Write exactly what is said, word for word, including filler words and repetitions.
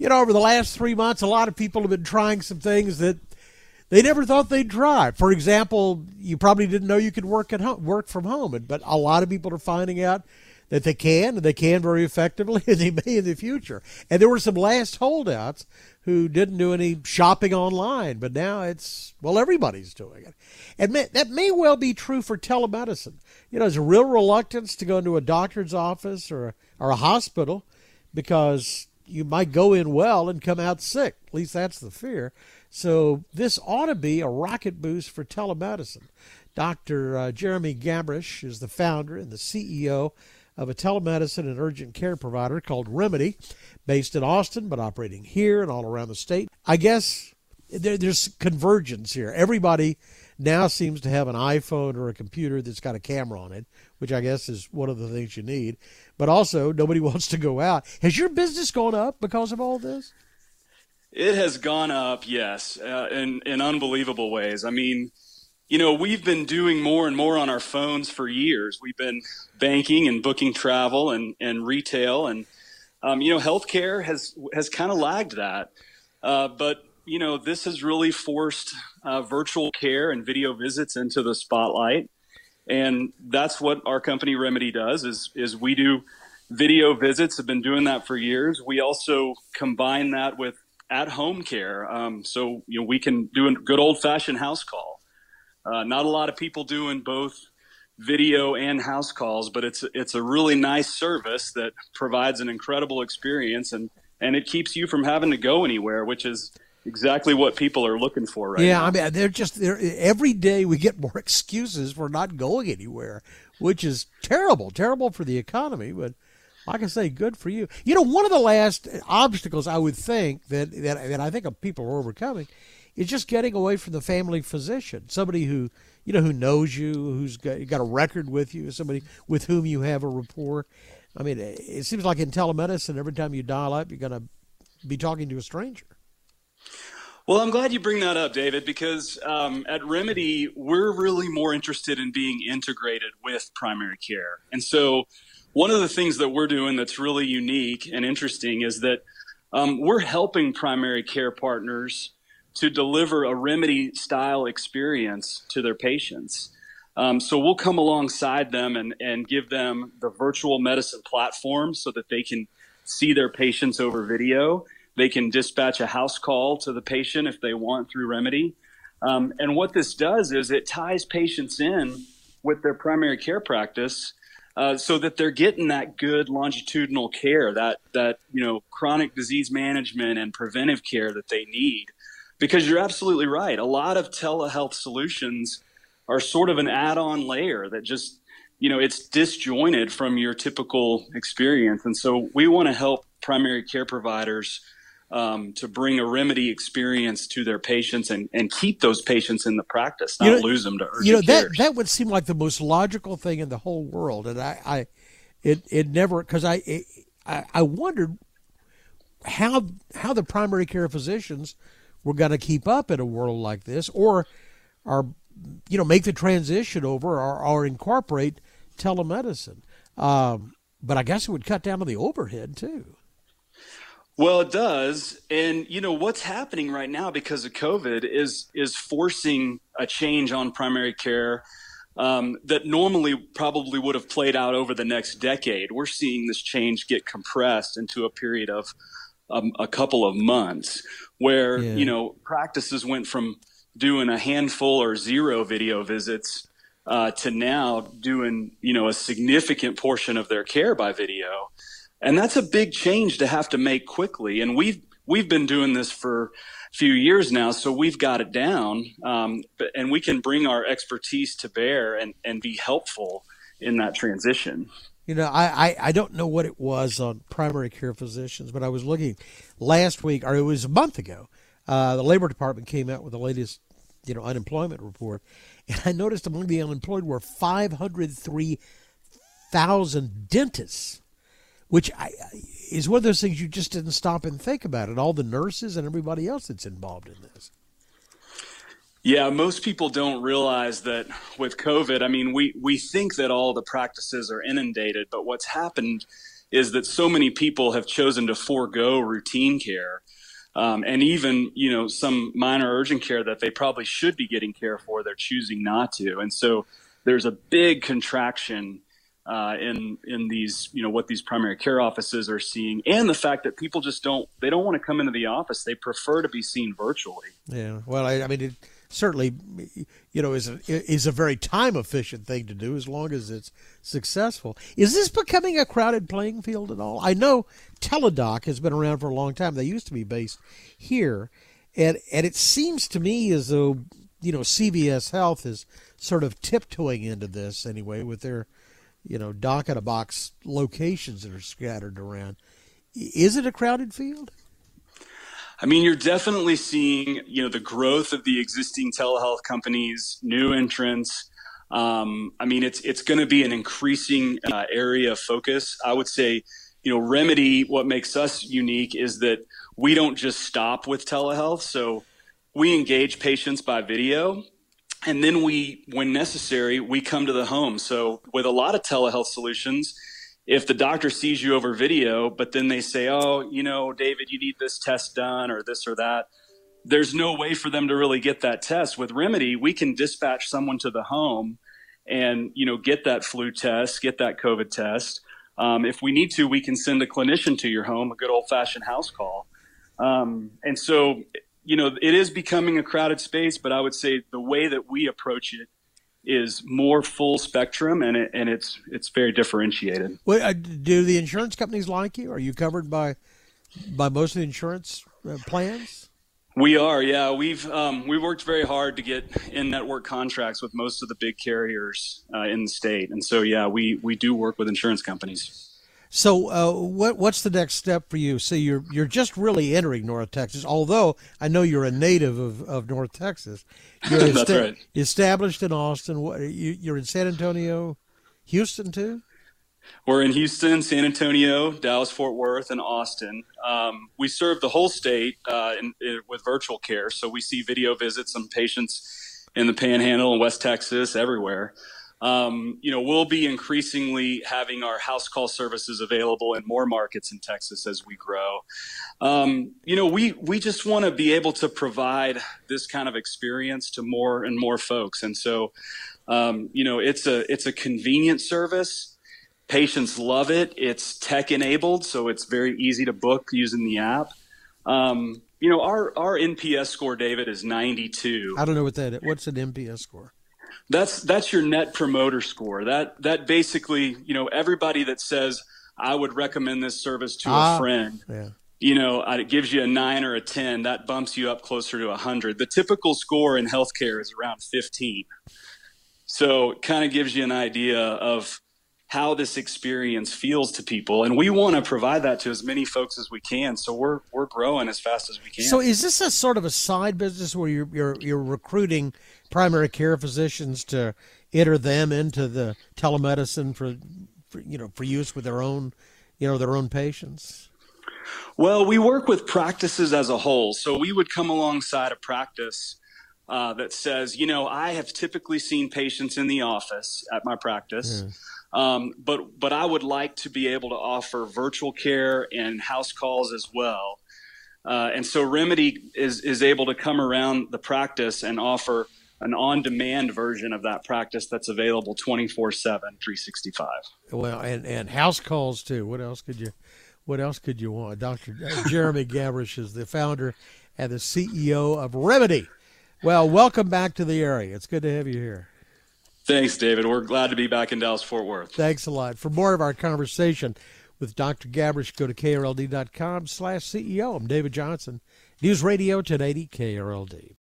you know, over the last three months, a lot of people have been trying some things that they never thought they'd try. For example, you probably didn't know you could work at home, work from home, but a lot of people are finding out that they can, and they can very effectively, and they may in the future. And there were some last holdouts who didn't do any shopping online, but now it's, well, everybody's doing it. And may, that may well be true for telemedicine. You know, there's a real reluctance to go into a doctor's office or a, or a hospital because you might go in well and come out sick. At least that's the fear. So this ought to be a rocket boost for telemedicine. Doctor Uh, Jeremy Gambrish is the founder and the C E O of a telemedicine and urgent care provider called Remedy, based in Austin, but operating here and all around the state. I guess there, there's convergence here. Everybody now seems to have an iPhone or a computer that's got a camera on it, which I guess is one of the things you need. But also, nobody wants to go out. Has your business gone up because of all this? It has gone up, yes, uh, in, in unbelievable ways. I mean, you know, we've been doing more and more on our phones for years. We've been banking and booking travel and, and retail. And, um, you know, healthcare has has kind of lagged that. Uh, but, you know, this has really forced uh, virtual care and video visits into the spotlight. And that's what our company Remedy does is, is we do video visits, have been doing that for years. We also combine that with at-home care. Um, so, you know, we can do a good old-fashioned house call. Uh, not a lot of people doing both video and house calls, but it's it's a really nice service that provides an incredible experience, and, and it keeps you from having to go anywhere, which is exactly what people are looking for right yeah, now. Yeah, I mean, they're just they're, every day we get more excuses for not going anywhere, which is terrible, terrible for the economy. But like I say, good for you. You know, one of the last obstacles I would think that that, that I think people are overcoming is just getting away from the family physician, somebody who, you know, who knows you, who's got, got a record with you, somebody with whom you have a rapport. I mean, it seems like in telemedicine, every time you dial up, you're going to be talking to a stranger. Well, I'm glad you bring that up, David, because um, at Remedy, we're really more interested in being integrated with primary care. And so one of the things that we're doing that's really unique and interesting is that um, we're helping primary care partners to deliver a Remedy-style experience to their patients. Um, so we'll come alongside them and, and give them the virtual medicine platform so that they can see their patients over video. They can dispatch a house call to the patient if they want through Remedy. Um, and what this does is it ties patients in with their primary care practice uh, so that they're getting that good longitudinal care, that, that you know, chronic disease management and preventive care that they need. Because you're absolutely right. A lot of telehealth solutions are sort of an add-on layer that just, you know, it's disjointed from your typical experience. And so we want to help primary care providers um, to bring a Remedy experience to their patients and, and keep those patients in the practice, not you know, lose them to urgent You know, that, cares. that would seem like the most logical thing in the whole world. And I, I it, it never, because I, it, I, I wondered how how the primary care physicians we're going to keep up in a world like this, or, or you know, make the transition over, or, or incorporate telemedicine. Um, but I guess it would cut down on the overhead too. Well, it does, and you know what's happening right now because of COVID is is forcing a change on primary care um, that normally probably would have played out over the next decade. We're seeing this change get compressed into a period of um, a couple of months. Where, yeah. you know, practices went from doing a handful or zero video visits uh, to now doing, you know, a significant portion of their care by video. And that's a big change to have to make quickly. And we've we've been doing this for a few years now, so we've got it down. Um, but, and we can bring our expertise to bear and, and be helpful in that transition. You know, I, I, I don't know what it was on primary care physicians, but I was looking last week, or it was a month ago, uh, the Labor Department came out with the latest, you know, unemployment report, and I noticed among the unemployed were five hundred three thousand dentists, which I, is one of those things you just didn't stop and think about, and all the nurses and everybody else that's involved in this. Yeah, most people don't realize that with COVID, I mean, we, we think that all the practices are inundated, but what's happened is that so many people have chosen to forego routine care. Um, and even, you know, some minor urgent care that they probably should be getting care for, they're choosing not to. And so there's a big contraction uh, in in these, you know, what these primary care offices are seeing, and the fact that people just don't, they don't want to come into the office. They prefer to be seen virtually. Yeah, well, I, I mean, it certainly, you know, is a, is a very time efficient thing to do as long as it's successful. Is this becoming a crowded playing field at all? I know Teladoc has been around for a long time. They used to be based here, and and it seems to me as though, you know, C V S Health is sort of tiptoeing into this anyway with their, you know, dock-in-a-box locations that are scattered around. Is it a crowded field? I mean, you're definitely seeing, you know, the growth of the existing telehealth companies, new entrants. Um, I mean, it's it's going to be an increasing uh, area of focus. I would say, you know, Remedy, what makes us unique is that we don't just stop with telehealth. So we engage patients by video, and then we, when necessary, we come to the home. So with a lot of telehealth solutions, if the doctor sees you over video, but then they say, oh, you know, David, you need this test done or this or that, there's no way for them to really get that test. With Remedy, we can dispatch someone to the home and, you know, get that flu test, get that COVID test. Um, if we need to, we can send a clinician to your home, a good old-fashioned house call. Um, and so, you know, it is becoming a crowded space, but I would say the way that we approach it is more full spectrum, and it, and it's it's very differentiated. Well, uh, do the insurance companies like you? Are you covered by by most of the insurance uh, plans? We are, yeah. We've um, we worked very hard to get in-network contracts with most of the big carriers uh, in the state, and so yeah, we we do work with insurance companies. So, uh, what what's the next step for you? So you're you're just really entering North Texas, although I know you're a native of, of North Texas. You're That's esta- right. Established in Austin. What, you, you're in San Antonio, Houston too? We're in Houston, San Antonio, Dallas, Fort Worth, and Austin. Um, we serve the whole state uh, in, in, with virtual care, so we see video visits on patients in the Panhandle and West Texas, everywhere. Um, you know, we'll be increasingly having our house call services available in more markets in Texas as we grow. Um, you know, we, we just want to be able to provide this kind of experience to more and more folks. And so, um, you know, it's a, it's a convenient service. Patients love it. It's tech enabled, so it's very easy to book using the app. Um, you know, our, our N P S score, David, is ninety-two. I don't know what that is. What's an N P S score? That's that's your net promoter score. That that basically, you know, everybody that says I would recommend this service to ah, a friend, yeah. you know, it gives you a nine or a ten. That bumps you up closer to a hundred. The typical score in healthcare is around fifteen. So it kind of gives you an idea of how this experience feels to people, and we want to provide that to as many folks as we can. So we're we're growing as fast as we can. So is this a sort of a side business where you're you're, you're recruiting primary care physicians to enter them into the telemedicine for, for you know for use with their own you know their own patients? Well, we work with practices as a whole. So we would come alongside a practice uh, that says, you know, I have typically seen patients in the office at my practice. Yeah. Um, but but I would like to be able to offer virtual care and house calls as well. Uh, and so Remedy is, is able to come around the practice and offer an on-demand version of that practice that's available twenty-four seven, three sixty-five. Well, and, and house calls too. What else could you what else could you want? Doctor Jeremy Gabrish is the founder and the C E O of Remedy. Well, welcome back to the area. It's good to have you here. Thanks, David. We're glad to be back in Dallas-Fort Worth. Thanks a lot. For more of our conversation with Doctor Gabrish, go to K R L D dot com slash C E O. I'm David Johnson, News Radio ten eighty K R L D.